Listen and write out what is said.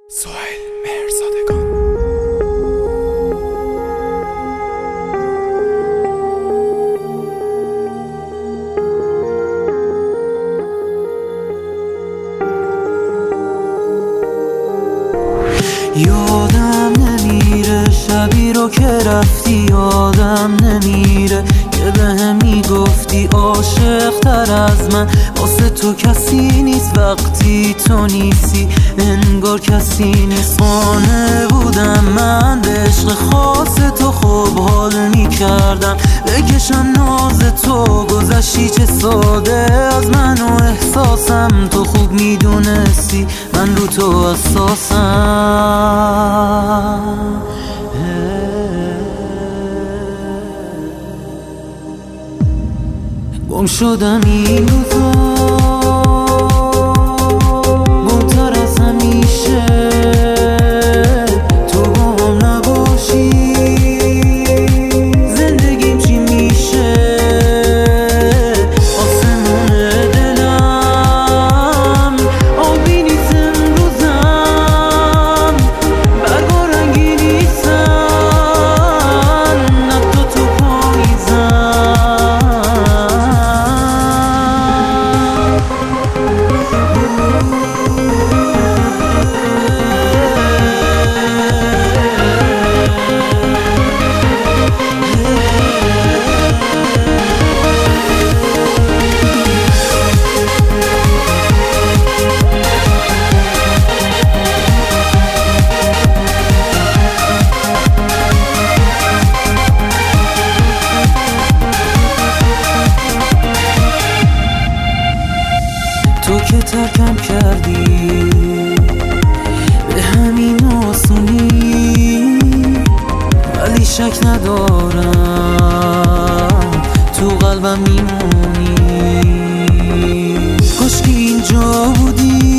سهیل مهرزادگان. یادم نمیره شبی رو که رفتی، یادم نمیره که بهم میگفتی عاشق تر از من واسه تو کسی نیست، وقتی تو نیستی انگار کسی نیست. قانع بودم من به عشق خاص تو، خوب حال میکردم بکشم ناز تو، گذشتی چه ساده از من و احساسم، تو خوب میدونستی من رو تو اساسم. گم شدم این روزا، گمتر از همیشه، تو با هم نباشی زندگیم چی میشه؟ آسمون دلم آبی نیست امروزم، برگا رنگی نیستن حتی تو پاییزم. تو که ترکم کردی به همین آسونی، ولی شک ندارم تو قلبم میمونی. کاش که اینجا بودی